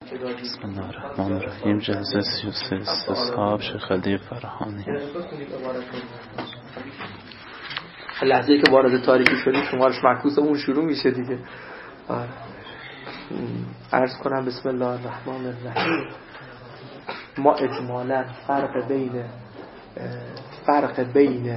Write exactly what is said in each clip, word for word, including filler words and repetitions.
بسم الله الرحمن الرحیم. جلسه سی و سه استصحاب شیخ علی فرهانی. لحظه‌ای که وارد تاریکی شدیم شمارش معکوسمون شروع میشه دیگه. عرض کنم بسم الله الرحمن الرحیم. ما اجمالا فرق بین فرق بین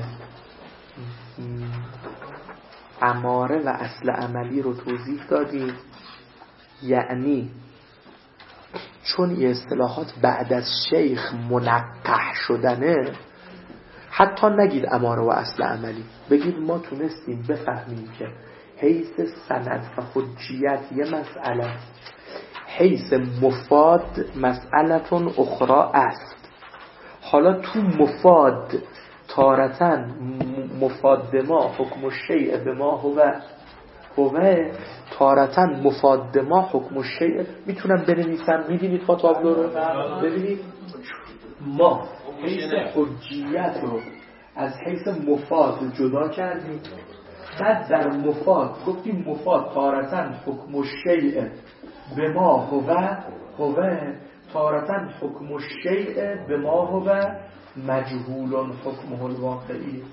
اماره و اصل عملی رو توضیح دادیم. یعنی چون این اصطلاحات بعد از شیخ منقح شدنه، حتی نگید اماره و اصل عملی، بگید ما تونستیم بفهمیم که حیث سند و حجیت یه مسئله، حیث مفاد مسئلتون اخرى است. حالا تو مفاد تارتن مفاد ما حکم الشیء به ما هو هو تارتن مفاد ما حکم الشیء. میتونم بنویسم، میبینید با تابلو رو ببینید. ما حیث حجیت رو از حیث مفاد جدا کردیم، بعد در مفاد گفتیم مفاد تارتن حکم الشیء به ما هو هو تارتن حکم الشیء به ما هو مجهول حکمه الواقعی.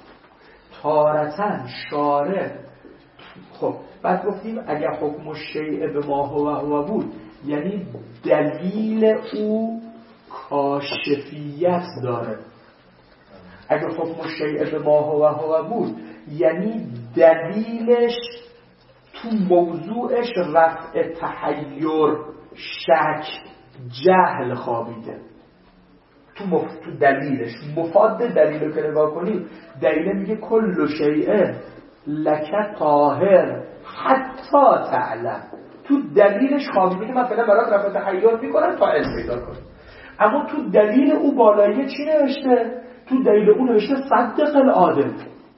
تارتن شارع. خب بعد گفتیم اگر حکم الشیء به ما هو هو بود، یعنی دلیل او کاشفیت داره. اگر حکم الشیء به ما هو هو بود، یعنی دلیلش تو موضوعش رفع تحیر، شک، جهل خوابیده. تو مف... تو دلیلش مفاد دلیل رو که نگاه کنید، دلیل میگه کل شیء لک طاهر حتی تعلم. تو دلیلش خوابیده که من فعلا برات رفع تحیر میکنم تا علم پیدا کنم. اما تو دلیل او بالایی چی نوشته؟ تو دلیل او نوشته صدق العادل.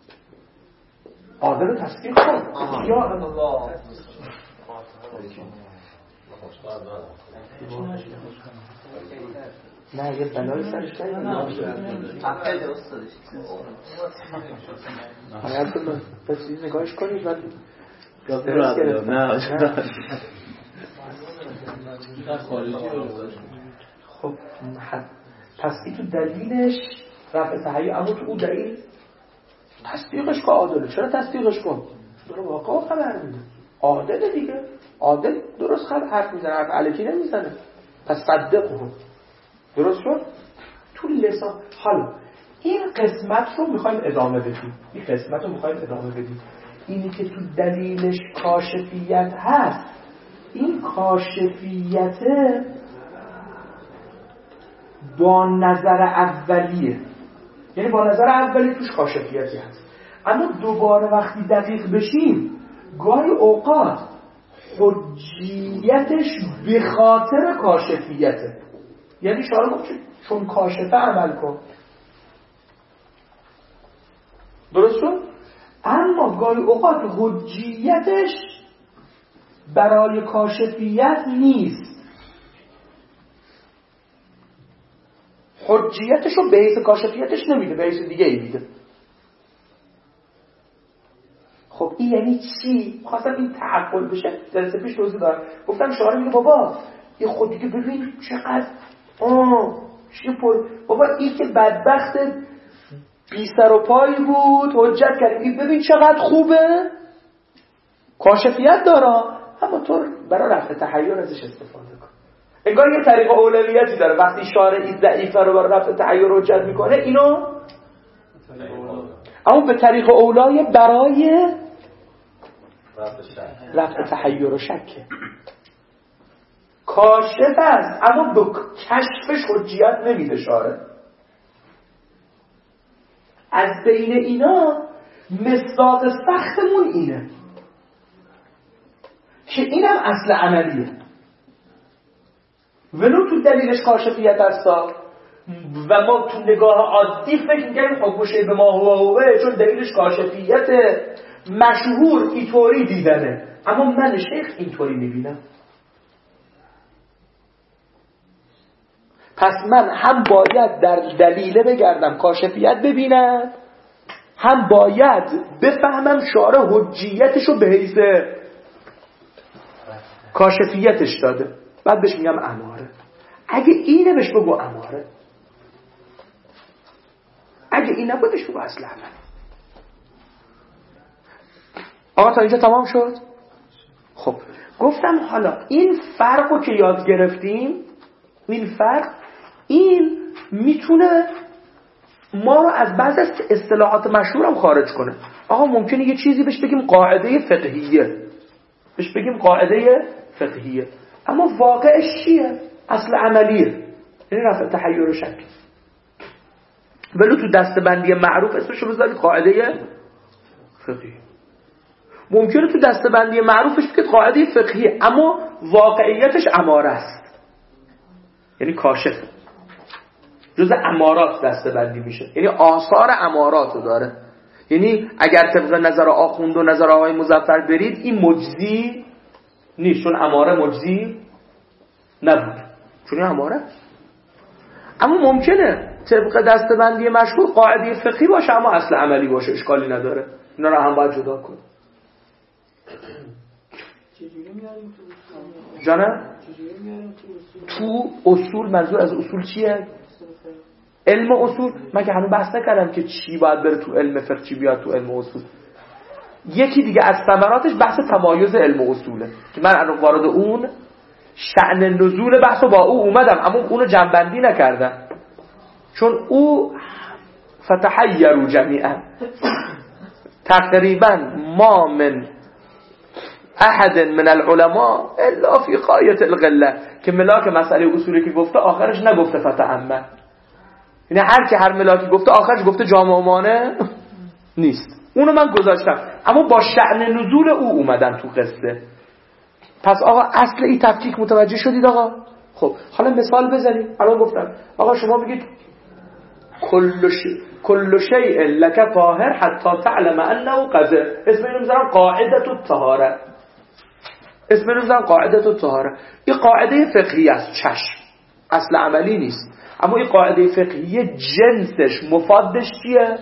عادل تصدیق کن. یا الله. نه یه بلایی سرش کنید. عقیده استادش. حالا بس چیز نگاهش کنید بعد نه خب پس این تو دلیلش رفع تحیر، اما تو اون دلیل تصدیقش که عادله. چرا تصدیقش کن؟ داره واقعا خبر میده. عادله دیگه. عادل درست خبر حرف میزنه، حرف الکی نمیزنه. پس صدقه. درست شد؟ تو لسان. حالا این قسمت رو میخوایم ادامه بدیم. این قسمت رو میخوایم ادامه بدیم. اینی که تو دلیلش کاشفیت هست، این کاشفیت با نظر اولیه، یعنی با نظر اولی توش کاشفیتی هست. اما دوباره وقتی دقیق بشیم، گاهی اوقات حجیتش به خاطر کاشفیته. یعنی شارع گفت چون کاشفه عمل کن. درست شد؟ اما گاهی اوقات حجیتش برای کاشفیت نیست. حجیتش رو به حیث کاشفیتش نمیده، به حیث دیگه ای میده. خب این یعنی چی؟ خواستم این تعقل بشه. جلسه پیش توضیح دارم. گفتم شارع میگه بابا این خود دیگه ببین چقدر آه چی پر بابا این که بدبخت بی سر و پای بود حجت کرد، این ببین چقدر خوبه، کاشفیت داره، اما تو برای رفع تحیر ازش استفاده کن. انگار یه طریق اولویتی داره. وقتی شارعی ضعیفه رو برای رفع تحیر حجت میکنه، اینو اما به طریق اولای برای رفع تحیر و شکه. کاشف است اما به کشفش حجیت نمیده شارع. از بین اینا مصداق سختمون اینه که اینم اصل عملیه، ولو تو دلیلش کاشفیت هستا و ما تو نگاه عادی فکر می‌کنیم حکم الشیء به ما هو هو چون دلیلش کاشفیت مشهور اینطوری دیدنه، اما من شیخ اینطوری میبینم. پس من هم باید در دلیله بگردم کاشفیت ببینم، هم باید بفهمم شارع حجیتشو به حیث کاشفیتش داده. بعد بهش میگم اماره. اگه اینه بهش بگو اماره، اگه این نبود بهش بگو اصل عمل. آقا تا اینجا تمام شد؟ خب گفتم حالا این فرقو که یاد گرفتیم، این فرق این میتونه ما رو از بعض از اصطلاحات مشهورم خارج کنه. آقا ممکنه یه چیزی بهش بگیم قاعده فقهیه، بهش بگیم قاعده فقهیه، اما واقعش چیه؟ اصل عملیه، یعنی رفع تحیر و شک. ولو تو دستبندی معروف اسمشو بذارید قاعده فقهیه. ممکنه تو دستبندی معروفش بگید قاعده فقهیه، اما واقعیتش اماره است، یعنی کاشف، جز امارات دستبندی میشه، یعنی آثار اماراتو داره. یعنی اگر طبق نظر آخوند و نظر آقای مظفر برید این مجزی نیست، چون اماره مجزی نبود، چون این اماره. اما ممکنه طبق دستبندی مشهور قاعده فقهی باشه اما اصل عملی باشه، اشکالی نداره. اینا رو هم باید جدا کنیم. جانم تو اصول منظور از اصول چیه؟ علم اصول. من که هنوز بحث نکردم که چی باید بره تو علم فقه، چی بیاد تو علم اصول. یکی دیگه از ثمراتش بحث تمایز علم اصوله که من الان وارد اون شأن نزول بحثو با او اومدم، اما اونو جنبندی نکردم، چون او فتحیروا جمیعا تقریبا ما من احد من العلماء الا فی غایة القله، که ملاک مسئله اصولی که گفته آخرش نگفته فتعمه، یعنی هر که هر ملاکی گفته آخرش گفته جامع مانع نیست. اونو من گذاشتم، اما با شأن نزول او اومدن تو قصه. پس آقا اصل این تفکیک متوجه شدید آقا؟ خب حالا مثال بزنیم. الان گفتم آقا شما میگید کل شیء کل شیء لک طاهر حتی تعلم انه قذر، اسم اینو میذارم قاعده الطهاره، اسم اینو میذارم قاعده الطهاره. این قاعده فقهی است، چشم، اصل عملی نیست، اما این قاعده فقهی جنسش مفادش چیه؟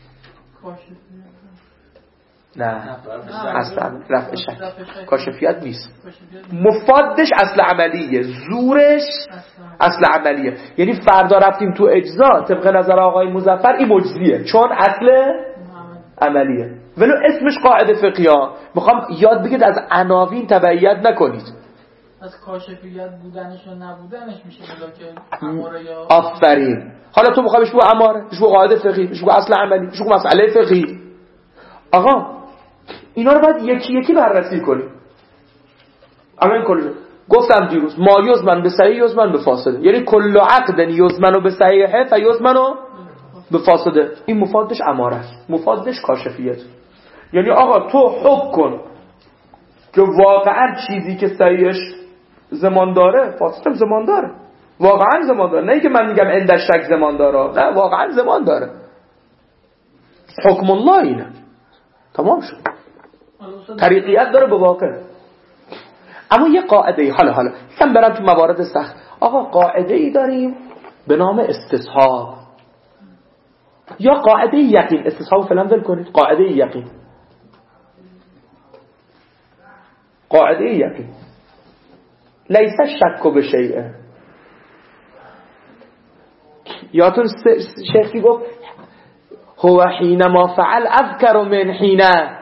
نه اصلا رفع شک، کاشفیت نیست، مفادش اصل عملیه، زورش اصل عملیه. یعنی فردا رفتیم تو اجزا طبق نظر آقای مظفر این مجزیه، چون اصل عملیه، ولو اسمش قاعده فقهیه. میخوام یاد بگید از عناوین تبعیت نکنید، از کاشفیت بودنش و نبودنش میشه ملاک اماره یا آفرین. حالا تو میخوای بهش بگو اماره، بهش بگو قاعده فقهی، بهش بگو اصل عملی، بهش بگو مسئله فقهی. آقا اینا رو باید یکی یکی بررسی کنیم. الان کل گفتم دیروز ما یزمن به صحیح یزمن به فاسده، یعنی کل عقد یزمن به صحیح و یزمن به فاسده. این مفادش اماره است، مفادش کاشفیت. یعنی آقا تو حکم کن که واقعا چیزی که صحیحش زمان داره فاسدم زمان داره، واقعا زمان داره، نه که من میگم اندش شک زمان داره، نه واقعا زمان داره. حکم الله اینه، تمام شد، طریقیت داره به واقع. اما یه قاعده، حالا حالا هم برم تو موارد سخت. آقا قاعده ای داریم به نام استصحاب یا قاعده یقین. استصحاب فعلا ول کنید، قاعده یقین، قاعده یقین لیس شک به شیء. یادتون شیخی گفت هو حینما فعل اذکر من حینه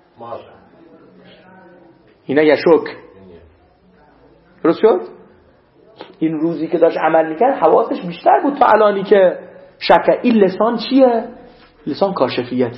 حینه یشک. درست شد؟ این روزی که داشت عمل میکرد حواسش بیشتر بود تا الانی که شکه. این لسان چیه؟ لسان کاشفیت،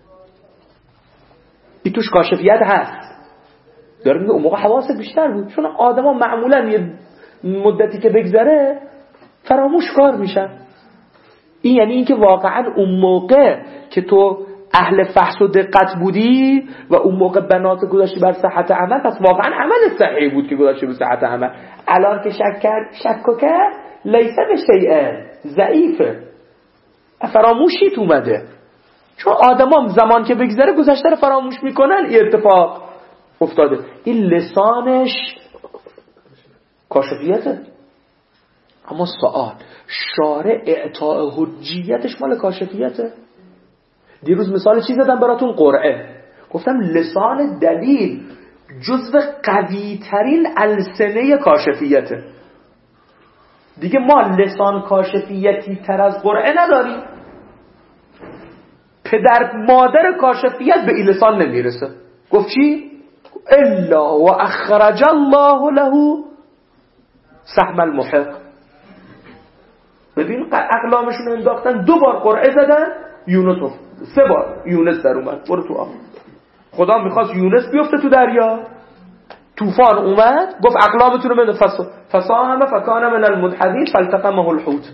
این توش کاشفیت هست. داره میگه اون موقع حواست بیشتر بود، چون آدم ها معمولا یه مدتی که بگذره فراموش کار میشن. این یعنی این که واقعا اون موقع که تو اهل فحص و دقت بودی و اون موقع بنات گذاشتی بر صحت عمل، پس واقعا عمل صحیح بود که گذاشتی بر صحت عمل. الان که شک کرد شک کرد لیسه به شیء ضعیفه، فراموشیت اومده، چون آدم زمان که بگذره گذشته رو فراموش میکنن. این اتفاق افتاده. این لسانش کاشفیته. اما سوال، شارع اعطاء حجیتش مال کاشفیته؟ دیروز مثال چی زدم براتون؟ قرعه. گفتم لسان دلیل جزو قوی ترین السنه کاشفیته دیگه. ما لسان کاشفیتی تر از قرعه نداریم. پدر مادر کاشفیت به این لسان نمیرسه. گفت چی؟ الا و اخرج الله له سهم المحق. ببین اقلامشون انداختن، دو بار قرعه زدن، یونس سه بار یونس در اومد. برو تو آب. خدا میخواست یونس بیفته تو دریا، طوفان اومد، گفت اقلامتون رو بده. فساهم فکان من المدحضین فالتقمه الحوت.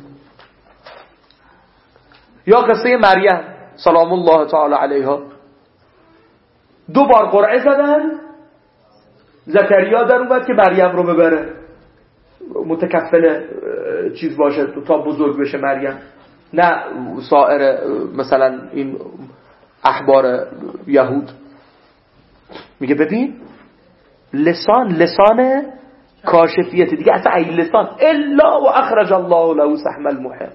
یا قصه مریم سلام الله تعالی علیها، دو بار قرعه زدن، زکریا در اومد که مریم رو ببره، متکفل چیز باشه تا بزرگ بشه مریم، نه سایر مثلا این احبار یهود. میگه ببین لسان لسان کاشفیت دیگه، اصلا این لسان الا و اخرج الله له سهم المحق.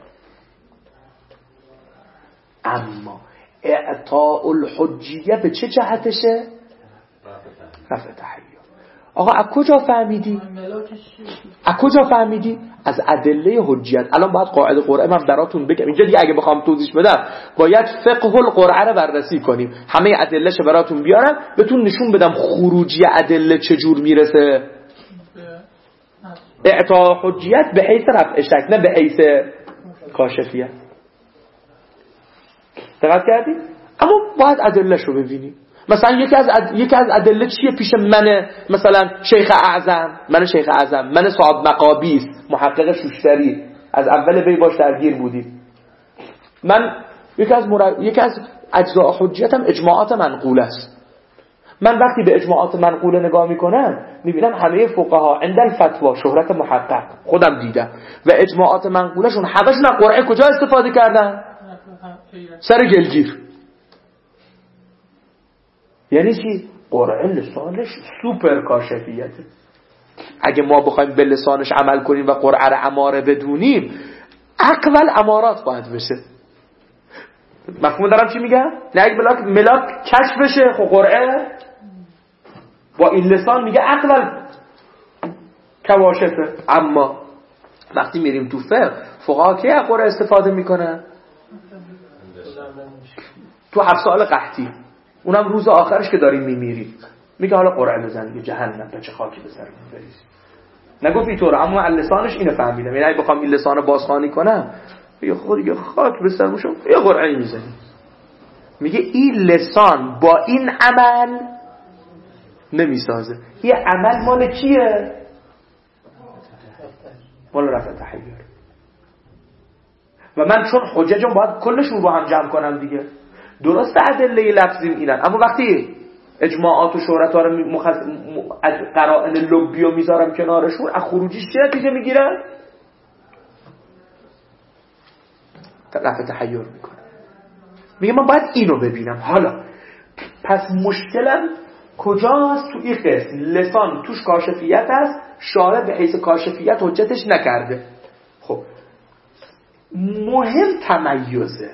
اما اعطاء الحجیه به چه جهتشه؟ رفع تحیر. آقا از کجا فهمیدی؟ از کجا فهمیدی؟ از ادله حجیت. الان باید قاعده قرعه من براتون بگم اینجا دیگه. اگه بخوام توضیح بدم باید فقه القرعه رو بررسی کنیم، همه ادلهش براتون بیارم بهتون نشون بدم خروجی ادله چجور میرسه. اعطاء حجیت به حیث رفع شک، نه به حیث کاشفیت. دقت کردی؟ اما باید ادلهش رو ببینیم. مثلا یکی از اد... یکی از ادله چیه پیش من؟ مثلا شیخ اعظم، من شیخ اعظم، من صاحب مقابیس، محقق شوشتری، از اول بی باش درگیر بودیم. من یکی از مر... یکی از اجزاء حجیتم اجماعات منقوله است. من وقتی به اجماعات منقوله نگاه میکنم میبینم همه فقها عند الفتوا، شهرت محقق خودم دیدم، و اجماعات منقولهشون همشون از قرعه کجا استفاده کردن؟ سر گلگیر. یعنی چی؟ قرعه لسانش سوپر کاشفیته. اگه ما بخوایم به لسانش عمل کنیم و قرعه رو اماره بدونیم، اقوال امارات باید بشه. مفهوم دارم چی میگم؟ نه اگه ملاک ملاک کشف بشه، خب قرعه با این لسان میگه اقوال کواشفه. اما وقتی میریم تو فقه، فقها که از قرعه استفاده میکنن؟ تو هفت سال قحطی، اونم روز آخرش که داریم میمیریم، میگه حالا قرعه بزن دیگه، جهنم تا چه خاکی به سرمون بریز. نگفت اینطوره، اما از لسانش اینو فهمیدم. یعنی اگه بخوام این لسانو بازخوانی کنم، میگه خود دیگه خاک به سرمون، یه قرعه میزنی. میگه این لسان با این عمل نمیسازه. این عمل مال کیه؟ مال رفع تحیر. و من چون حججم باید کلشون رو هم جمع کنم دیگه. درست ادله لفظی اینن، اما وقتی اجماعات و شهرت‌ها رو مخص... از قرائن لبی رو میذارم کنارشون، از خروجیش چه نتیجه میگیرن؟ رفع تحیر میکنم. میگه من باید اینو ببینم. حالا پس مشکلم کجاست؟ تو این قسم لسان توش کاشفیت هست، شارع به حیث کاشفیت حجتش نکرده. خب مهم تمیزه.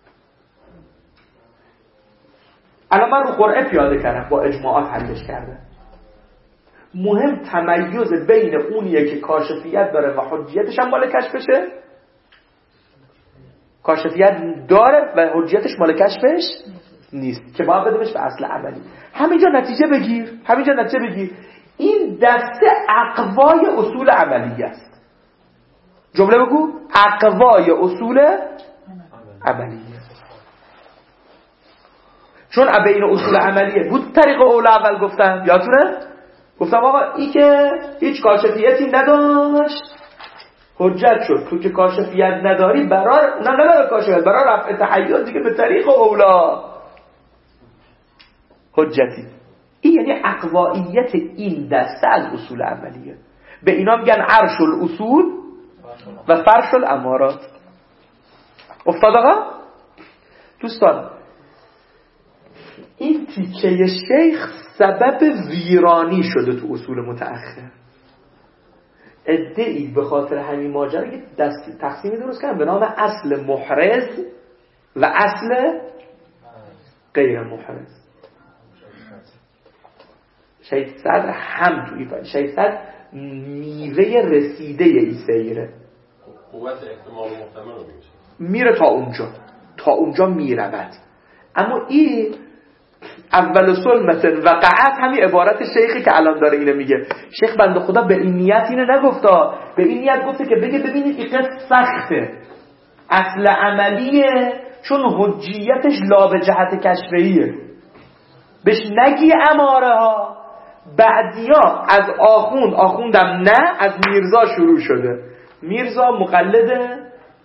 الان من رو قرعه پیاده کردم، با اجماعات حلش کردم. مهم تمیز بین اونیه که کاشفیت داره و حجیتش هم مال کشفشه، کاشفیت داره و حجیتش مال کشفش نیست، که باید بدهش به اصل عملی. همینجا نتیجه بگیر، همینجا نتیجه بگیر این دسته اقوای اصول عملی است. جمله بگو اقوای اصول عملی. چون بین اصول عملیه بود طریق اول اول گفتم، یادتونه؟ گفتم آقا این که هیچ کاشفیتی نداشت حجت شد. تو که کاشفیت نداری برای نه نه برای کاشفیت، برای رفع تحیر دیگه به طریق اولا حجتی. این یعنی اقوائیت این دسته از اصول عملیه. به اینا میگن عرش الاصول و فرش الامارات. افتاد آقا؟ دوستان این تیکه شیخ سبب ویرانی شده تو اصول متأخر. ادعی به خاطر همین ماجرا یه دست تقسیمی درست کردن به نام اصل محرز و اصل غیر محرز. ششصد هم توی فن ششصد میوه رسیده ای سیره. قوت احتمال محتمل رو میشه میره تا اونجا تا اونجا میرود. اما این اول سلمتن وقعت همین عبارت شیخی که الان داره اینو میگه. شیخ بنده خدا به این نیت اینو نگفتا، به این نیت گفته که بگه ببینید این سخته، اصل عملیه، چون حجیتش لا به جهت کشفیه، بهش نگی اماره ها. بعدیا از آخوند آخوندم نه، از میرزا شروع شده. میرزا مقلده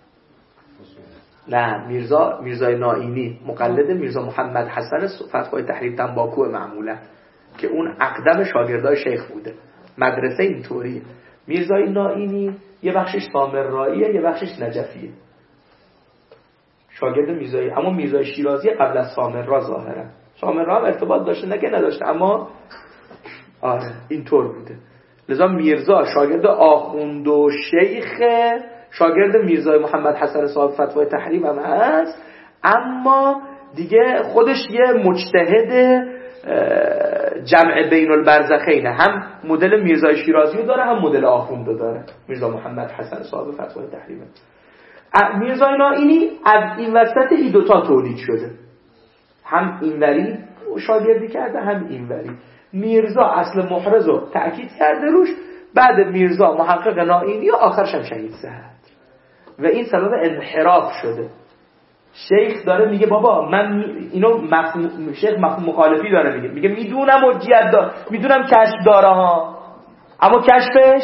نه میرزا میرزای نائینی مقلد میرزا محمد حسن فتوای تحریم تنباکو معمولا که اون اقدم شاگردای شیخ بوده. مدرسه اینطوریه. میرزای نائینی یه بخشش سامرائیه یه بخشش نجفیه، شاگرد میرزای، اما میرزای شیرازی قبل از سامرا ظاهرا. سامرا هم ارتباط داشته نه که نداشته، اما آره اینطور بوده. لذا میرزا شاگرد آخوند و شیخ، شاگرد میرزای محمد حسن صاحب فتوای تحریم هم هست، اما دیگه خودش یه مجتهد جمع بین البرزخینه، هم مدل میرزای شیرازی داره هم مدل آخوند داره. میرزا محمد حسن صاحب فتوای تحریم. میرزای نائینی از این وسط این دوتا تولید شده، هم اینوری شاگردی کرده هم اینوری. میرزا اصل محرز رو تأکید کرده روش، بعد میرزا محقق نائینی و آخرش هم شهید زد و این سبب انحراف شده. شیخ داره میگه بابا من اینو مفهوم، شیخ مفهوم مخالفی داره میگه، میگه میدونم حجیت داره، میدونم کشف داره ها، اما کشفش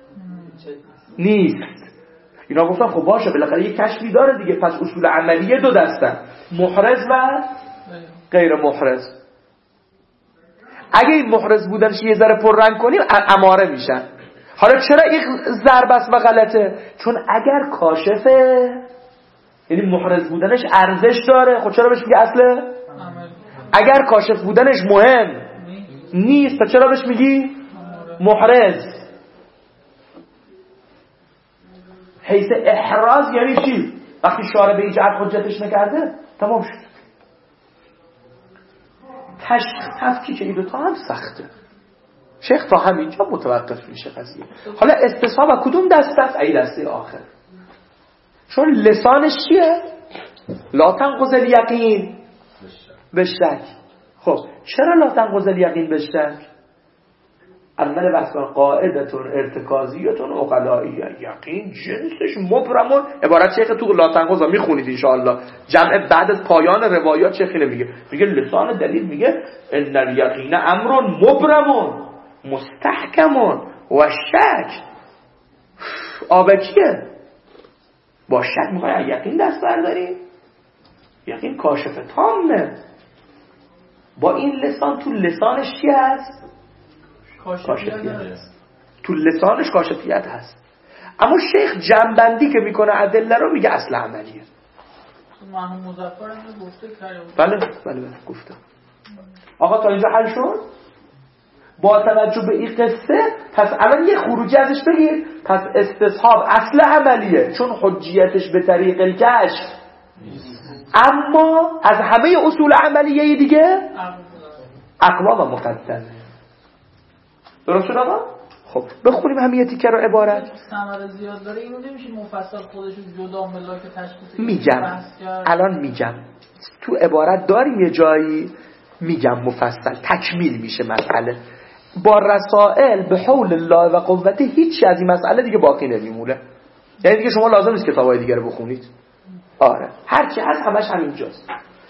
نیست. اینا گفتن خب باشه بالاخره یه کشفی داره دیگه، پس اصول عملیه دو دستن، محرز و غیر محرز. اگه این محرز بودنش یه ذره پررنگ کنیم اماره میشن. حالا چرا این ضرب است و غلطه؟ چون اگر کاشفه، یعنی محرز بودنش ارزش داره، خب چرا بهش میگه اصله؟ اگر کاشف بودنش مهم نیست تا چرا بهش میگی محرز؟ حیث احراز یعنی چی؟ وقتی شارع به این جهت حجتش نکرده تمام شد. تفکیک این دوتا هم سخته. شیخ تا همینجا متوقف میشه قضیه. حالا استصحاب و کدوم دست است؟ ای دسته آخر. چون لسانش چیه؟ لا تنقض الیقین بالشک. خب چرا لا تنقض الیقین بالشک؟ اول بحث کن قاعدتون ارتکازیتون عقلائیه، یقین جنسش مبرمون. عبارت شیخ تو لا تنقض میخونید انشاءالله، جمع بعد از پایان روایات شیخ اینو میگه، میگه لسان دلیل میگه ان الیقین امر مبرمون مستحکمون و شک. آبکیه با شک میخوای یقین دست برداریم؟ یقین کاشف تامه. با این لسان تو لسانش چی هست؟ کاشفیت هست. تو لسانش کاشفیت هست. اما شیخ جنبندی که میکنه ادله رو میگه اصل عملیه. مرحوم مظفر هم گفته کرده. بله بله بله گفته. آقا تا اینجا حل شد؟ با توجه به این قصه پس الان یه خروجی ازش بگیر. پس استصحاب اصل عملیه چون حجیتش به طریق الکشف، اما از همه اصول عملیه دیگه اقوا و مقدمه. درست شد آقا؟ خب بخونیم همین تیکه رو عبارت. ثمره زیاد داره اینو نمیشه مفصل خودش رو جدا ملاک تشخیص میگم الان میگم تو عبارت داریم یه جایی میگم مفصل تکمیل میشه مسئله. با رسائل به حول الله و قوته هیچی از این مسئله دیگه باقی نمیمونه. یعنی دیگه شما لازم نیست کتابای دیگه رو بخونید. آره هر چی هست همش همینجاست.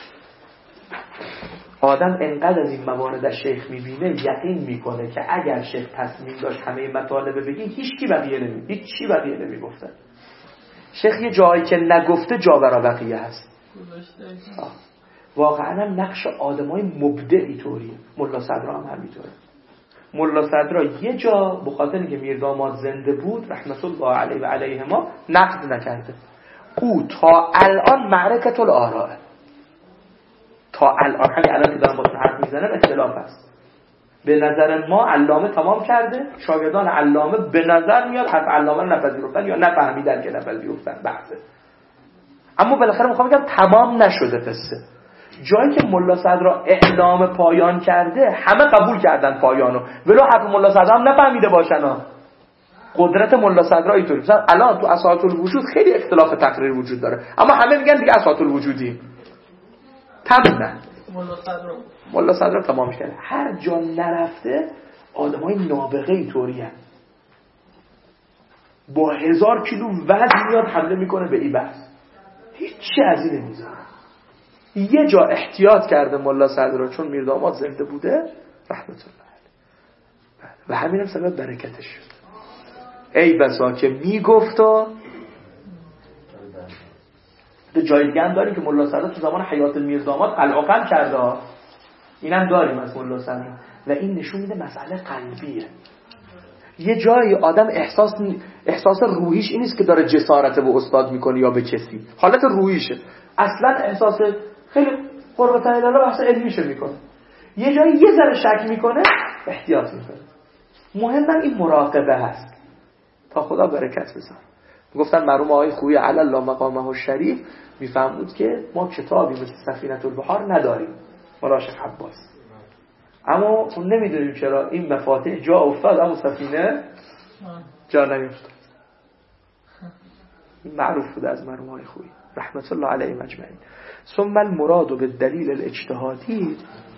آدم انقدر از این موارد از شیخ میبینه یقین میکنه که اگر شیخ تصمیم داشت همه مطالب بگی هیچ کی بقیه نمی هیچ چی بقیه نمیگفته. شیخ یه جایی که نگفته جا برا بقیه هست. واقعا هم نقش آدمای مبدعی طوریه. ملا صدرا هم همینطوره. ملا صدرا یه جا بخاطر اینکه میرداماد زنده بود رحمت الله علیه و علیهما نقد نکرده. او تا الان معرکت الآراء، تا الان همین الان که دارم با حرف میزنم اختلاف است. به نظر ما علامه تمام کرده، شاگردان علامه به نظر میاد حرف علامه رو نپذیرفتن یا نفهمیدن که نپذیرفتن بحثه. اما بالاخره میخوام بگم تمام نشده قصه. جایی که ملا صدرا اعلام پایان کرده همه قبول کردن پایانو، ولو حرف ملا صدرا هم نفهمیده باشن ها. قدرت ملا صدرا اینطوری. مثلا الان تو اساطیر الوجود خیلی اختلاف تقریر وجود داره، اما همه میگن دیگه اساطیر الوجودی تمام. ملا صدرا ملا صدرا تمامش کرده. هر جا نرفته آدمای نابغه اینطوریه، با هزار کیلو وزن میاد حمله میکنه به این بحث، هیچی از این نمیذاره. یه جا احتیاط کرده ملا صدرا چون میرداماد زنده بوده رحمت الله علیه و همین هم سبب برکتش شد. ای بسا که میگفتا ده جای دیگه هم داریم که ملا صدرا تو زمان حیات میرداماد العقل کرده، اینم داریم از ملا صدرا و این نشون میده مسئله قلبیه. یه جایی آدم احساس احساس روحیش این نیست که داره جسارت به استاد میکنه یا به کسی، حالت روحیشه، اصلا احساس خیلی قربت الله بحث علمیشه میکنه. یه جایی یه ذره شک میکنه احتیاط میکنه. مهماً این مراقبه هست تا خدا برکت بذاره. گفتن مرحوم آقای خویی علی الله مقامه الشریف میفهمود که ما کتابی مثل سفینة البحار نداریم مراشق عباس، اما اون نمیدونیم چرا این مفاتیح جا افتاد اما سفینه جا نمیفتاد. معروف بود از مرحوم آقای خویی رحمت الله علیه مجمعین. ثم المراد بالدلیل الاجتهادی،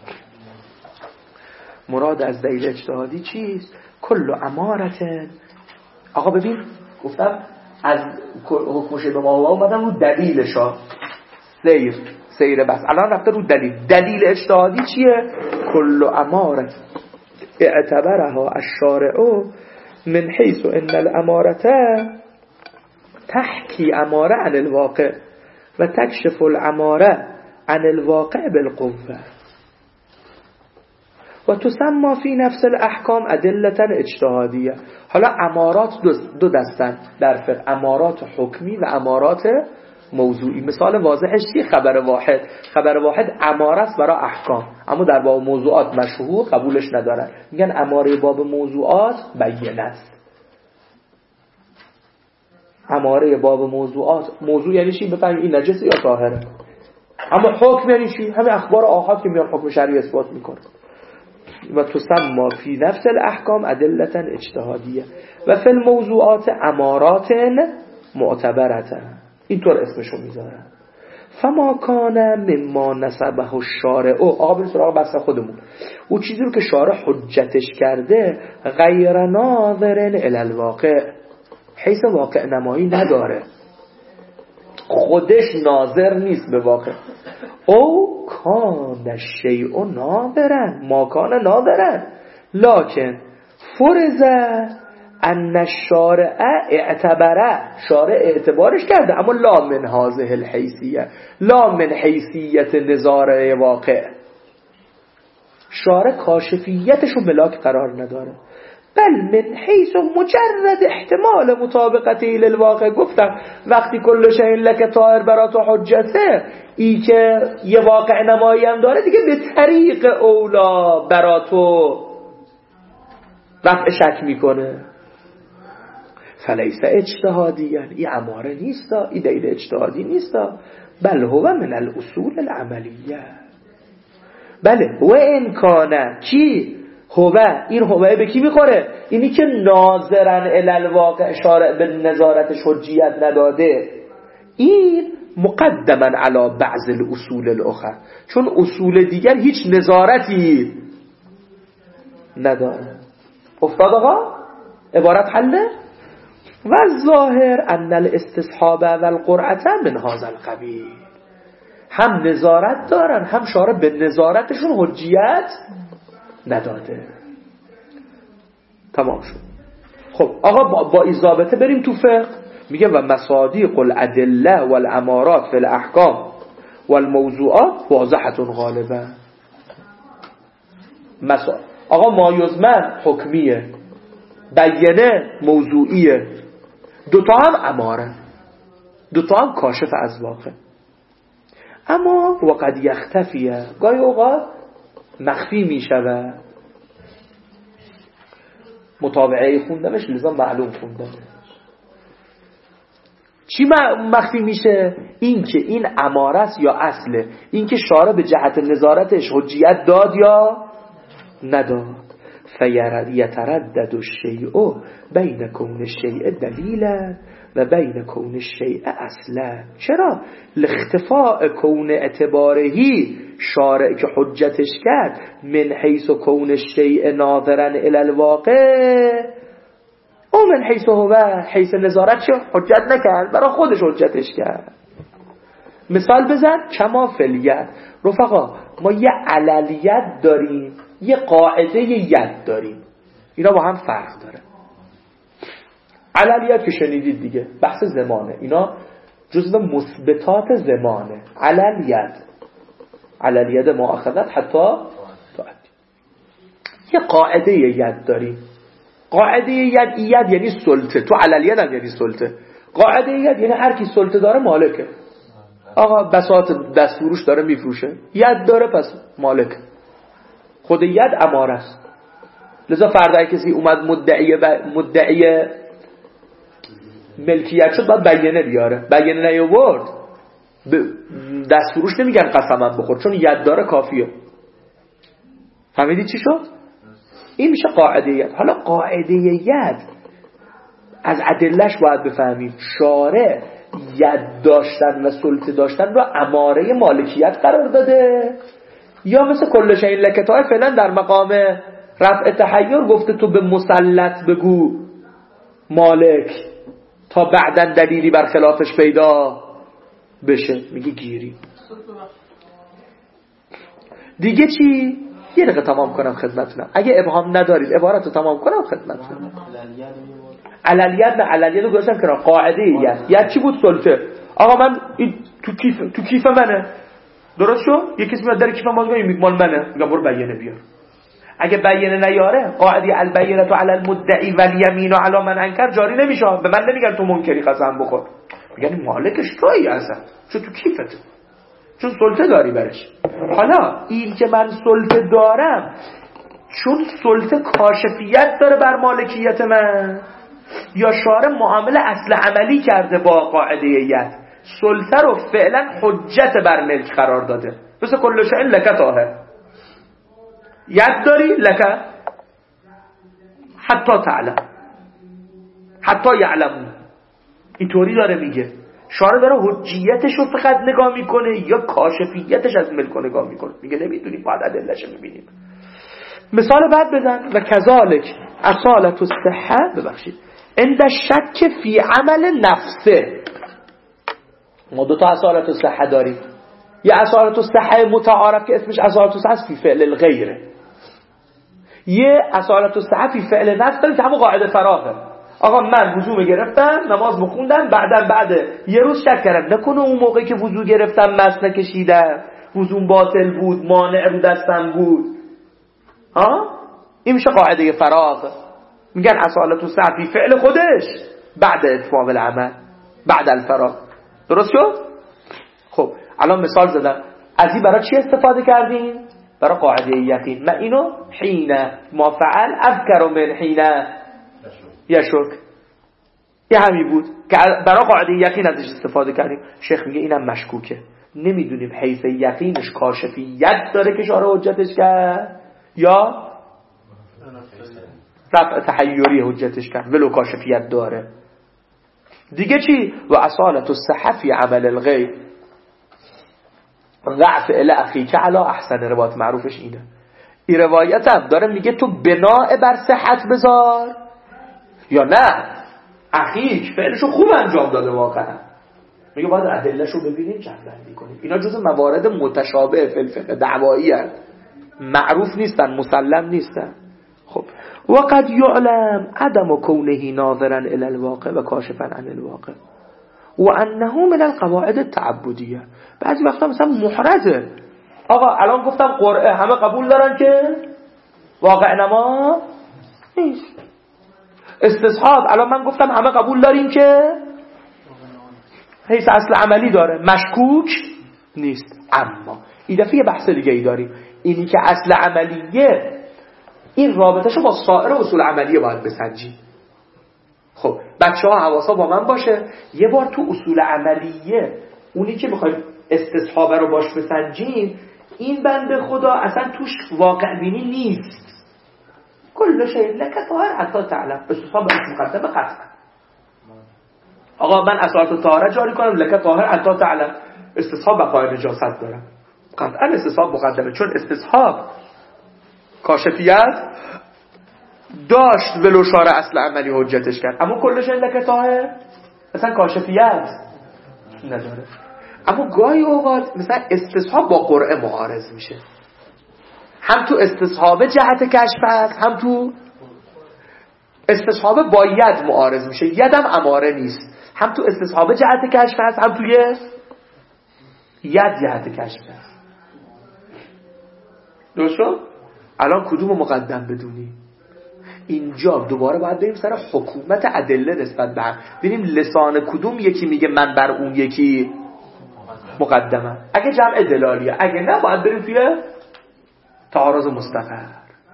مراد از دلیل اجتهادی چیست؟ کل امارت. آقا ببین گفتم از حکمش به ما اومدم رو دلیلشا سیر سیر بس، الان رفته رو دلیل. دلیل اجتهادی چیه؟ کل امارت اعتبرها الشارع من حیث ان الامارت تحکی اماره عن الواقع و تکشف الاماره عن الواقع بالقوه و تسمى فی نفس الاحکام ادلتا اجتهادیه. حالا امارات دو دستن در فقه، امارات حکمی و امارات موضوعی. مثال واضحش چیه؟ خبر واحد. خبر واحد اماره است برای احکام، اما در باب موضوعات مشهور قبولش ندارن، میگن اماره باب موضوعات بینه است. اماره باب موضوعات، موضوع یعنی چی؟ بفهمیم این نجسه یا طاهره. اما حکم یعنی چی؟ همه اخبار آحاد که میان حکم شرعی اثبات میکنه. و تسمى فی نفس الاحکام ادلتا اجتهادیه و فی الموضوعات امارات معتبرتا، اینطور اسمشو میذارن. فما کان مما نسبه الشارع، آقا بریم سراغ بحث خودمون. او چیزی رو که شارع حجتش کرده غیر ناظر الی الواقع، حیث واقع نمایی نداره، خودش ناظر نیست به واقع. او کان الشیء ناظرا، ما کان ناظرا لکن فرض ان الشارع اعتبره، شارع اعتبارش کرده، اما لا من هذه الحیثیه، لا من حیثیت نظاره واقع. شارع کاشفیتشو ملاک قرار نداره، بل من حیث مجرد احتمال مطابقتی للواقع. گفتم وقتی کل شیء لک طاهر برات حجته، ای که یه واقع نمایی هم داره دیگه به طریق اولا براتو رفع شک میکنه. فلیس اجتهادی، یعنی این اماره نیستا، این دلیل اجتهادی نیستا، بل هو من الاصول العملیه. بله و این کانه کی هوه، این هوه به کی میخوره؟ اینی که ناظرن الالواقع شارع به نظارتش حجیت نداده، این مقدما علی بعض الاصول الاخر، چون اصول دیگر هیچ نظارتی نداره. افتاد آقا؟ عبارت حله؟ و ظاهر ان الاستصحاب و القرعه من هذا القبیل، هم نظارت دارن هم شارع به نظارتشون حجیت نداده. تمام شد. خب آقا با, با این ضابطه بریم تو فقه. میگه و مصادیق الادله والامارات فی الاحکام والموضوعات واضحه غالبا. مسا... آقا ما یزمن حکمیه، بیانه موضوعیه، دوتا هم اماره، دوتا هم کاشف از واقع. اما وقد یختفیه، گاهی اوقات مخفی میشوه. مطابعه خوندمش لذا معلوم خوندم. چی مخفی میشه؟ این که این اماره است یا اصله، این که شارع به جهت نظارتش حجیت داد یا نداد. فیتردد الشیء بین کون الشیء دلیلا و بین کون الشیء اصلا. چرا؟ لاختفاء کون اعتبارهی، شارع که حجتش کرد من حیث کون الشیء ناظرا الی الواقع، او من حیث هو، حیث نظارت چه حجت نکرد، برای خودش حجتش کرد. مثال بزن. کما فلیت. رفقا ما یه عللیت داریم، یه قاعده ید داریم، اینا با هم فرق داره. عللیت که شنیدید دیگه، بحث زمانه، اینا جزو مثبتات زمانه. عللیت عللیت مؤاخذت حتی تعدی. یه قاعده ید داریم. قاعده ید ید یعنی سلطه، تو عللیت هم یعنی سلطه. قاعده ید یعنی هر کی سلطه داره مالکه. آقا بساط دستفروش داره میفروشه، ید داره پس مالک. خود ید اماره است. لذا فردا کسی اومد مدعی ب... مدعی ملکیت شد باید بیانه بیاره. بیانه نیاورد ب... دستفروش نمیگن قسمم بخور، چون ید داره کافیه. فهمیدی چی شد؟ این میشه قاعده ید. حالا قاعده ید از ادلهش باید بفهمیم. شارع ید داشتن و سلطه داشتن رو اماره مالکیت قرار داده، یا مثل کل شیء لکتای فعلا در مقام رفع تحیر گفته تو به مسلط بگو مالک تا بعداً دلیلی بر خلافش پیدا بشه. میگه گیری. دیگه چی؟ یه دقیقه تمام کنم خدمتتونم، اگه ابهام ندارید عبارت رو تمام کنم خدمتتونم. عللیت نه، عللیت رو گذاشتم کنار. قاعده ید ید چی بود؟ سلطه. آقا من این تو کیف تو کیف منه، درست شو؟ یه کسی میاد در کیف من میگه این مال منه، میگم برو بیانه بیار. اگه بیانه نیاره قاعده البینه علی المدعی والیمین علی من انکر جاری نمیشه. به من نمیگن تو منکری قسم بخور، میگن مالکش تویی اصلا، چون تو کیفته، چون سلطه داری برش. حالا این که من سلطه دارم چون سلطه کاشفیت داره بر مالکیت من، یا شارع معامله اصل عملی کرده با قاعده ید، سلطه رو فعلا حجت بر ملک قرار داده. مثل کل شیء لک طاهر، ید داری لک حتی تعلم حتی یعلم، اینطوری داره میگه. شارع داره حجیتش رو فقط نگاه میکنه یا کاشفیتش از ملک رو نگاه میکنه؟ میگه نمیدونیم، باید ادله‌اش میبینیم. مثال بعد بزن. و کذالک اصالت الصحه، ببخشید، عند شک فی عمل نفسه. ما دو تا اصالت الصحه داریم. یه اصالت الصحه متعارف که اسمش اصالت الصحه فی فعل الغیره، یه اصالت الصحه فی فعل نفس داریم که همون قاعده فراغه. آقا من وضو گرفتم، نماز بخوندم، بعدن بعد یه روز شک کردم نکنه اون موقعی که وضو گرفتم مس نکشیدم، وضوم باطل بود، مانع رو دستم بود. ها این میشه قاعده فراغ. میگن اصالت الصحه فی فعل خودش بعد اتمام العمل، بعد الفراغ. درست شد؟ خب الان مثال زدم. از این برای چی استفاده کردیم؟ برای قاعده یقین. من اینو حین ما فعل اذکر من حین یشک، یه همی بود که برای قاعده یقین ازش استفاده کردیم. شیخ میگه اینم مشکوکه، نمیدونیم حیث یقینش کاشفیت داره که شارع حجتش کرد یا رفع تحیری حجتش کرد ولو کاشفیت داره. دیگه چی؟ و اصالت الصحه فی عمل الغیب، ضعف الاخی که علا احسن روایت معروفش اینه. این روایت هم داره میگه تو بناء بر صحت بذار یا نه اخیک فعلشو خوب انجام داده واقعا. میگه باید ادلهشو ببینیم، جمع کنیم. اینا جزء موارد متشابه فی الفقه دعوایی هست، معروف نیستن، مسلم نیستن. خب وقد یعلم عدم کونه ناظرا الی الواقع و کاشفا عن الواقع و انه من القواعد التعبدیه. بعضی وقتا مثلا محرزه. آقا الان گفتم قرعه همه قبول دارن که واقع نما نیست. استصحاب الان من گفتم همه قبول داریم که حیث اصل عملی داره، مشکوک نیست. اما این دفعه یه بحث دیگه ای داریم، اینی که اصل عملیه این رابطهشو با سایر اصول عملیه باید بسنجیم. خب بچه ها حواسا با من باشه، یه بار تو اصول عملیه اونی که میخوایم استصحابه رو باش بسنجیم، این بنده خدا اصلا توش واقع بینی نیست. کل شیء لک طاهر حتی تعلم. استصحاب مقدمه قطعا. آقا من اساس طهارت جاری کنم لک طاهر حتی تعلم، استصحاب بقای نجاست دارم، قطعا استصحاب مقدمه، چون استصحاب کاشفیت داشت ولو شارع اصل عملی حجتش کرد، اما کلش لک طاهر اصلا کاشفیت نداره. اما گاهی اوقات مثلا استصحاب با قرعه معارض میشه، هم تو استصحاب جهت کشف هست، هم تو استصحاب با ید معارض میشه، یدم اماره نیست، هم تو استصحاب جهت کشف هست، هم توی ید جهت کشف هست. درست شد؟ الان کدوم مقدم بدونی؟ اینجا دوباره باید بریم سر حکومت ادله نسبت به هم، ببینیم لسان کدوم یکی میگه من بر اون یکی مقدمه. اگه جمع دلالیه، اگه نه باید بریم توی تعارض مستقر.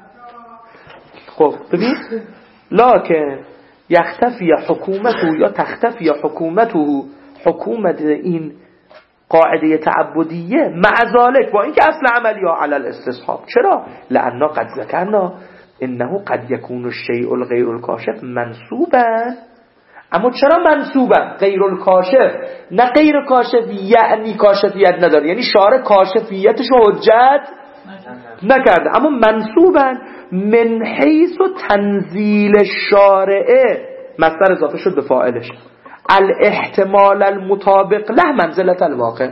خب ببین لکن یختفی حکومته یا تختفی حکومته، حکومت این قاعده تعبدیه مع ذلك با اینکه اصل عملی ها علی الاستصحاب. چرا؟ لأننا قد ذکرنا انه قد یکون الشیء الغیر الکاشف منصوبا. اما چرا منصوبا؟ غیر الکاشف، نه غیر کاشف یعنی کاشفیت نداره، یعنی شارع کاشفیتش حجت نکرده، اما منصوبا من حیث تنزیل الشارعه، مصدر اضافه شد به فاعلش، الاحتمال المطابق له منزلت الواقع.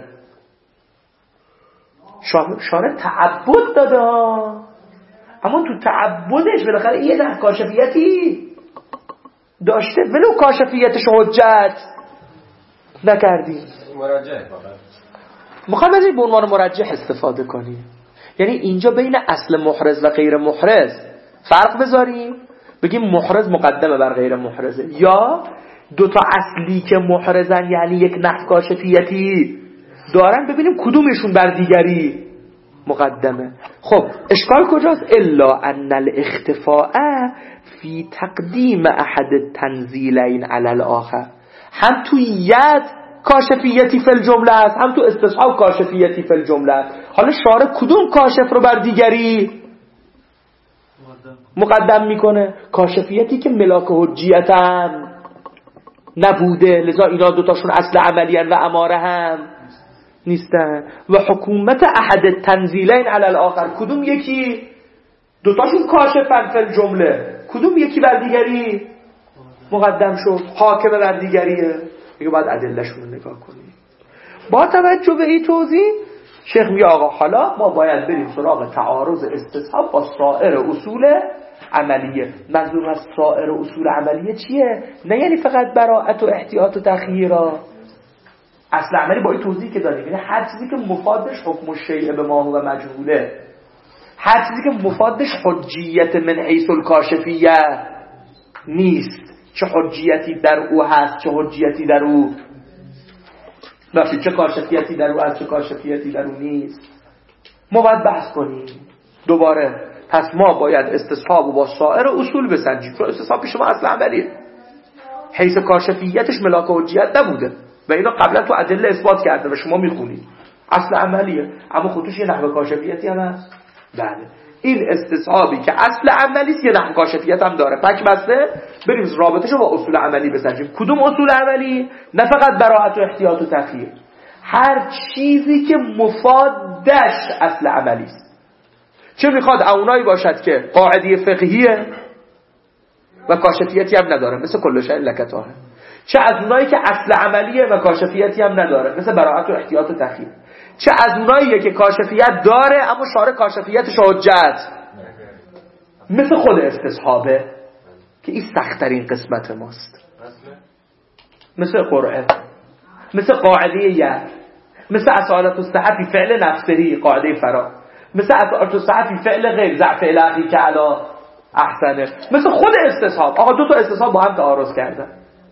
شارع تعبد داده، اما تو تعبدش بالاخره یه ده کاشفیتی داشته، ولو کاشفیتش حجت نکردی. مرجح فقط میخوام از این به عنوان مرجح استفاده کنیم، یعنی اینجا بین اصل محرز و غیر محرز فرق بذاریم، بگیم محرز مقدمه بر غیر محرزه، یا دوتا اصلی که محرزن یعنی یک نحو کاشفیتی دارن ببینیم کدومشون بر دیگری مقدمه. خب اشکال کجاست؟ الا ان الاختفاء فی تقدیم احد التنزیلین علی الاخر. هم تو ید کاشفیتی فی الجمله است، هم تو استصحاب کاشفیتی فی الجمله است. حالا شارع کدوم کاشف رو بر دیگری مقدم میکنه؟ کاشفیتی که ملاک حجیت هم نبوده، لذا اینا دوتاشون اصل عملی و اماره هم نیستن. و حکومت احد تنزیلین علی الاخر، کدوم یکی؟ دوتاشون کاشفن فی الجمله، کدوم یکی بر دیگری مقدم شد؟ حاکم بر دیگریه. میگه باید ادله‌شون رو نگاه کنیم. با توجه به این توضیح شیخ میگه آقا حالا ما باید بریم سراغ تعارض استصحاب با سایر اصول عملیه. منظور از سایر اصول عملیه چیه؟ نه یعنی فقط براءت و احتیاط و تخییرا. اصل عملی با این توضیح که داریم، یعنی هر چیزی که مفادش حکم الشیء به ما هو مجهوله، هر چیزی که مفادش حجیت من حیث الکاشفیه نیست، چه حجیتی در او هست چه حجیتی در او نفید، چه کاشفیتی در او هست چه کاشفیتی در او نیست، ما باید بحث کنیم دوباره. پس ما باید استصحاب و با سایر اصول بسنجیم، چون استصحاب پیش ما اصل عملیه، حیث کاشفیتش ملاک حجیت نبوده و اینا قبلا تو ادله اثبات کرده و شما میخونید اصل عملیه، اما خودش یه نحو کاشفیتی هم هست. بله این استصحابی که اصل عملی است یه نحو کاشفیت هم داره. پک بسته بریم رابطه‌شو با اصول عملی بسنجیم. کدوم اصول عملی؟ نه فقط براءت و احتیاط و تخییر، هر چیزی که مفادش اصل عملی است. چه میخواد اونایی باشد که قاعده فقهیه و کاشفیتی هم نداره مثل کل شیء لک طاهر، چه از اونایی که اصل عملیه و کاشفیتی هم نداره مثل براءت و احتیاط و تخییر، چه از اوناییه که کاشفیت داره اما شارع کاشفیتش حجت مثل خود استصحابه که این سخت‌ترین قسمت ماست، مثل قرآن، مثل قاعده ید، مثل اصالت الصحفی فعل نفسری قاعده فرا، مثل اصالت الصحفی فعل غیر ضعف الهی که علا احسنه، مثل خود استصحاب. آقا دو تا استصحاب با هم تعارض کردن،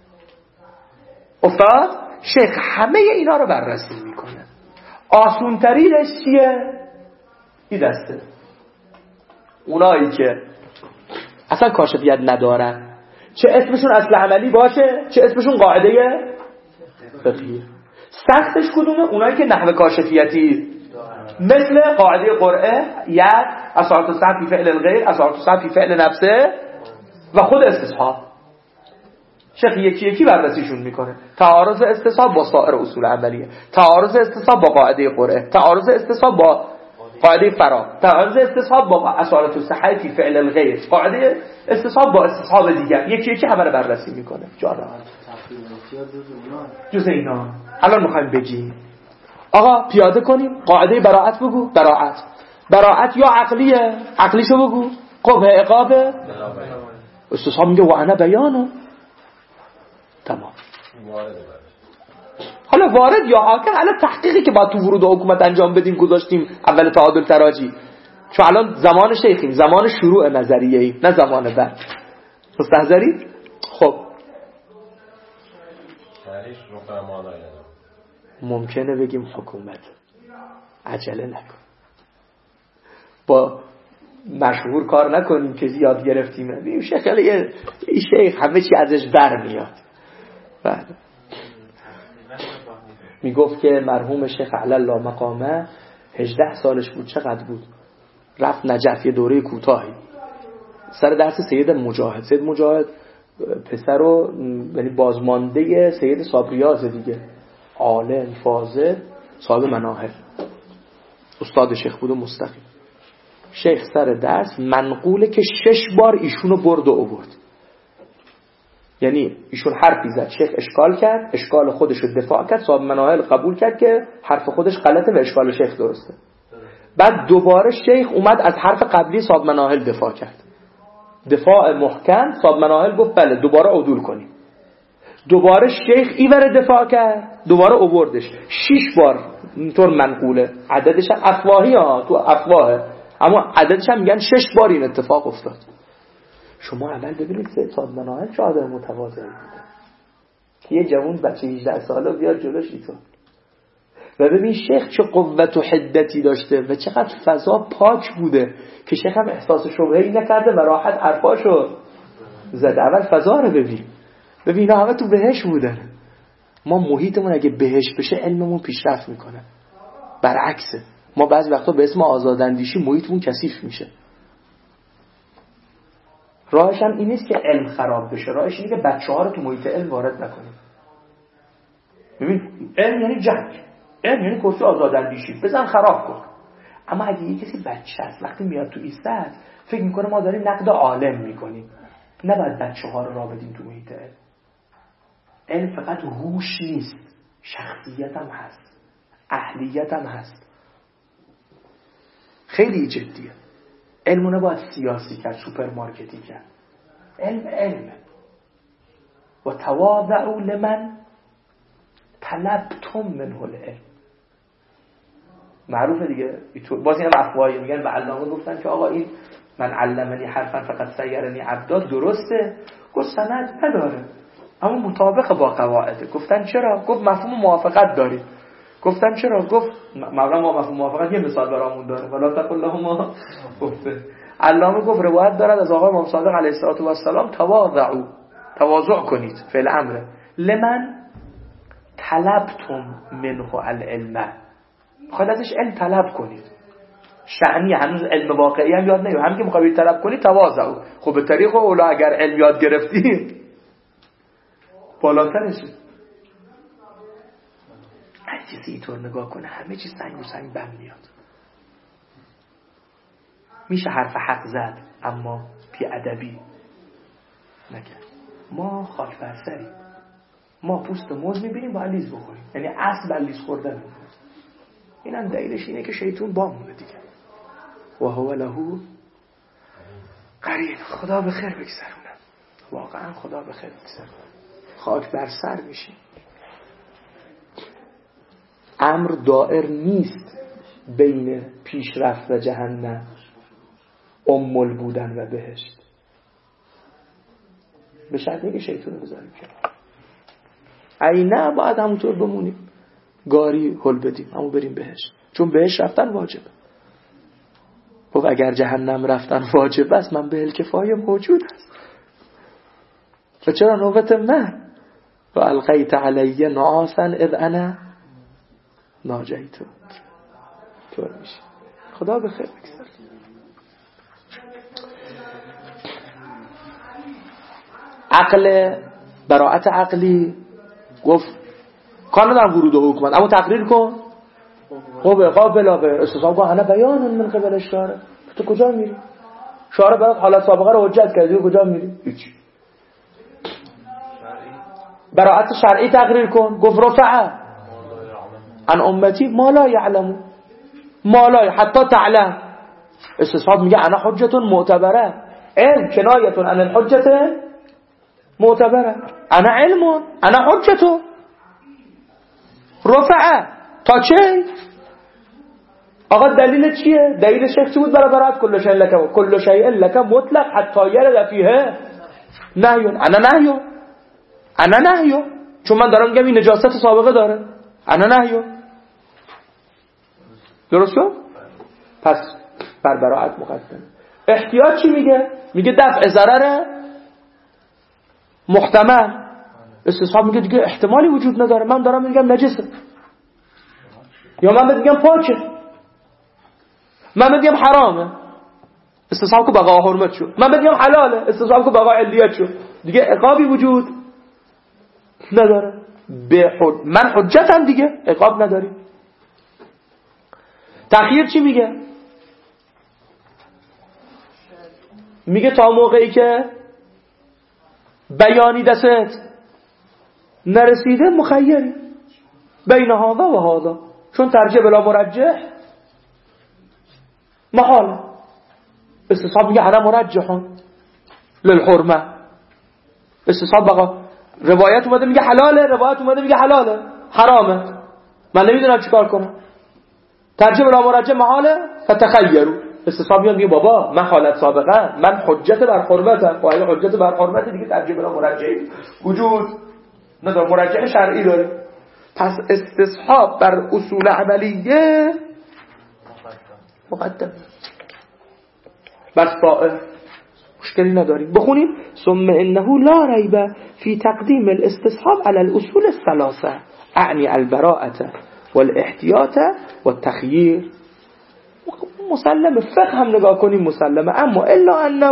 افتاد شیخ همه اینا رو بررسی میکنه. آسون ترینش چیه؟ این دسته اونایی که اصلا کاشفیت ندارن چه اسمشون اصل عملی باشه چه اسمشون قاعده فقهی. سختش کدومه؟ اونایی که نحو کاشفیتی مثل قاعده قرعه ید اصالت الصحت فی فعل الغیر اصالت الصحت فی فعل نفسه و خود استصحاب. شیخ یکی یکی بررسیشون میکنه. تعارض استصحاب با سایر اصول عملیه، تعارض استصحاب با قاعده قرعه، تعارض استصحاب با قاعده فرا، تعارض استصحاب با اصالت الصحت فی فعل الغیر، قاعده استصحاب با استصحاب دیگر. یکی یکی همه رو بررسی میکنه. جالب جز اینا الان میخوایم بگیم آقا پیاده کنیم. قاعده براءت بگو. براءت براءت یا عقلیه، عقلیشو بگو. قبه عقابه. استصحاب میگه و انا بیانو. تمام. حالا وارد یا حاکم، الان تحقیقی که با تو ورود و حکومت انجام بدیم گذاشتیم اول تعادل تراجی، چون الان زمان شیخیم، زمان شروع نظریه ای نه زمان بعد. مستحضرید؟ خب ممکنه بگیم حکومت عجله نکن، با مشهور کار نکنیم که یاد گرفتیم. ببین شیخ این شیخ همه چی ازش برمیاد. بعد میگفت که مرحوم شیخ علی الله مقامه هجده سالش بود. چقدر بود؟ رفت نجف یه دوره کوتاهی سر درس سید مجاهد. سید مجاهد پسر و یعنی بازمانده سید صابریاز دیگه، عالم فاضل صاحب مناهل، استاد شیخ بود و مستقیم. شیخ سر درس منقوله که شش بار ایشونو برد و آورد. یعنی ایشون حرفی زد، شیخ اشکال کرد، اشکال خودش رو دفاع کرد، صاحب مناهل قبول کرد که حرف خودش غلطه و اشکال شیخ درسته. بعد دوباره شیخ اومد از حرف قبلی صاحب مناهل دفاع کرد، دفاع محکم. صاحب مناهل گفت بله دوباره عدول کنیم. دوباره شیخ ایور دفاع کرد، دوباره آوردش. شش بار اینطور منقوله. عددش هم افواهی ها، تو افواهه، اما عددش هم میگن شش بار این اتفاق افتاد. شما اول ببینید سید صاحب مناهل چه آدم متواضعی بوده که یه جوان بچه هجده ساله بیاد جلوش ایتون، و ببین شیخ چه قوت و حدتی داشته و چقدر فضا پاک بوده که شیخ هم احساس شبهه‌ای نکرده و راحت حرفاشو زد. اول فضا رو ببین، ببین اینا همه تو بهشت بودن. ما محیطمون اگه بهشت بشه علممون پیشرفت میکنه. برعکسه، ما بعضی وقتا به اسم آزاداندیشی محیطمون کثیف میشه. راهش هم این نیست که علم خراب بشه، راهش اینه که بچه‌ها رو تو محیط علم وارد نکنیم. ببین علم یعنی جنگ، علم یعنی کرسی آزاداندیشی، بزن خراب کن. اما اگه یه کسی بچه است وقتی میاد تو ایستاد فکر میکنه ما داریم نقد عالم میکنیم، نباید بچه‌ها رو راه بدیم تو محیط علم. علم فقط هوش نیست، شخصیت هم هست، اهلیت هم هست. خیلی جدیه. علمو نباید سیاسی کرد، سوپرمارکتی کرد. علم علم. و تواضعوا لمن طلبتم منه العلم. معروفه دیگه. باز اینم افواهی میگن و علامه گفتن که آقا این من علمنی حرفا فقط سیرنی عبدا درسته؟ گفت سند نداره اما مطابق با قواعده. گفتن چرا؟ گفت مفهوم موافقت داریم. گفتن چرا؟ گفت مولانا ما مفهوم موافقت یه مثال برامون داره، ولا تقل لهما گفته. علامه گفت روایت دارد از آقای امام صادق علیه السلام تواضعوا، تواضع کنید، فعل امره، لمن طلبتم منه العلم، خواهد ازش علم طلب کنید. شأنی هنوز علم واقعی هم یاد نگیرید، همین که می‌خواید طلب کنید تواضعوا. خب به طریق اولا اگر علم یاد گرفتید بالاترشه. هر چیزی اینطور نگاه کنه همه چیز سنگ و سنگ بم میاد. میشه حرف حق زد اما بی ادبی نکرد. ما خاک بر سریم، ما پوست موز میبینیم با لیز بخوریم، یعنی اصل بر لیز خوردن میبینیم. این هم دلیلش اینه که شیطون بامونه دیگه. و هو له قرین. خدا به خیر بگذرونم، واقعا خدا به خیر بگذرونم. خاک بر سر میشیم. امر دائر نیست بین پیشرفت و جهنم، امول بودن و بهشت، به شرطی که شیطون بذاریم کنار. ای نه باید همونطور بمونیم، گاری هل بدیم اما بریم بهشت، چون بهشت رفتن واجبه. خب اگر جهنم رفتن واجب است من به الکفایه موجود است. و چرا نوبت من؟ و القیت علیه نعاسا اذ انا ناجیتو. طور میشه. خدا بخیر بگذار. عقل، براءت عقلی گفت کار ندارم ورود و حکمت، اما تقریر کن. خب قابل به استصحاب کن. انا بیان من قبل الشارع. تو کجا میری؟ شارع برات حالت سابقه رو حجت کردی، کجا میری؟ هیچ. براءت شرعی تقریر کن. گفت رفع عن امتی ما لا يعلم ما لا حتی تعلم. استصحاب میگه انا حجت معتبره. علم کنایه عن الحجت معتبره. انا علم انا حجت. رفع تا چه؟ آقا دلیل چیه؟ دلیل شیخ چی بود برای براءت؟ کل شیء لک کل شیء لک مطلق حتی یرد فیه نهی. انا نهی انا نهی، چون من دارم میگم این نجاست سابقه داره. انا نهی. درست شد؟ پس بر براءت مقدم. احتیاط چی میگه؟ میگه دفع ضرر محتمل. استصحاب میگه دیگه احتمالی وجود نداره. من دارم میگم نجسه، یا من میگم پاکه، من میگم حرامه. استصحاب که بقا حرمت شد. من میگم حلاله. استصحاب که بقا علیت شد. دیگه عقابی وجود نداره. به حد... من حجتم دیگه، عقاب نداری. تخییر چی میگه؟ میگه تا موقعی که بیانی دست نرسیده مخیری بین هذا و هذا، چون ترجیح بلا مرجح محاله. استصحاب میگه انا مرجحون للحرمه. استصحاب بقا روایت اومده میگه حلاله، روایت اومده میگه حلاله حرامه، من نمیدونم چیکار کنم. ترجیح بلا مرجح محاله فتخیروا. استصحاب میگه بابا من حالت سابقه، من حجت بر حرمتم. خب اگه حجت بر حرمت دیگه ترجیح بلا مرجح وجود نداره، مرجح شرعی داره. پس استصحاب بر اصول عملیه مقدم. بس سائر مشکلی نداریم. بخونیم ثم انه لا ریب فی تقدیم الاستصحاب على الاصول الثلاثه اعنی البراءه والاحتیاط والتخییر. مسلمه، فقه هم نگاه کنیم مسلمه، اما الا انه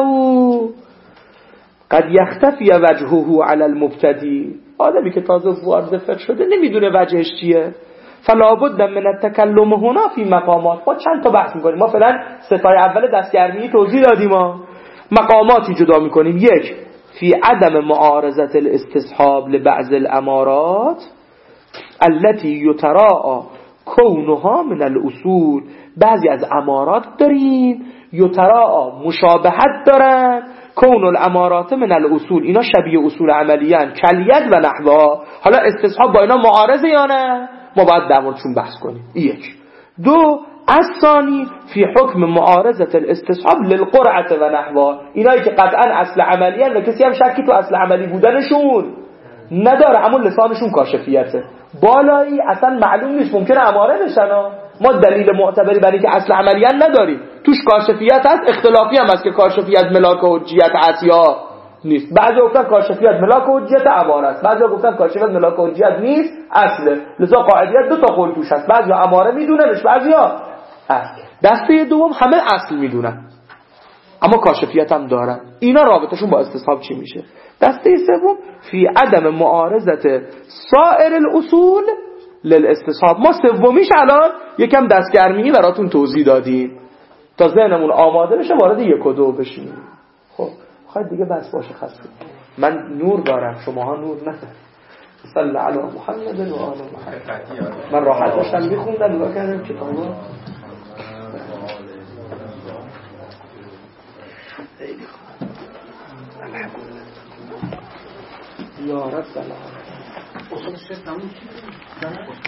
قد یختفی وجهه علی المبتدی. آدمی که تازه وارد فقه شده نمیدونه وجهش چیه. فلا بد من التکلم هنا فی مقامات. ما چند تا بحث میکنیم. ما فعلا ستای اول دستگرمی توضیح دادیم، ما مقاماتی جدا میکنیم. یک، فی عدم معارضه الاستصحاب لبعض الامارات التي یتراءى کونها من الاصول. بعضی از امارات داریم یتراءى مشابهت دارن، کون الامارات من الاصول، اینا شبیه اصول عملیان، کلیت و نحوها. حالا استصحاب با اینا معارضه یا نه؟ ما باید در موردشون بحث کنیم. یک. دو، الثانی فی حکم معارضه الاستصحاب للقرعه و نحوها، اینایی که قطعا اصل عملیان و کسی هم شکی تو اصل عملی بودنشون نداره، اما لسانشون کاشفیته. بالایی اصلا معلوم نیست، ممکنه اماره بشن. ما دلیل معتبری برای که اصل عملیان نداریم، توش کاشفیت هست. اختلافی هم هست که کاشفیت ملاک حجیت هست یا نیست. بعضی گفتن کاشفیت ملاک حجیت اماره است، بعضی گفتن کاشفیت ملاک حجیت نیست اصله. لذا قاعدیت دو تا قول توش هست، بعضی اماره میدوننش، بعضی اصل. دسته دوم همه اصل میدونن اما کاشفیت هم دارن. اینا رابطشون با استصحاب چی میشه؟ دسته سوم فی عدم معارضه سایر الاصول للاستصحاب. ما سومیش الان یکم دستگرمی براتون توضیح دادیم تا ذهنمون آماده بشه وارد یک و دو بشیم. خب خواهد دیگه بس باشه خسته. من نور دارم، شماها نور ندارم. صلی علی محمد و آل محمد. من راحت داشتم میخوندم نگاه کردم کتابا. یا رب العالمین.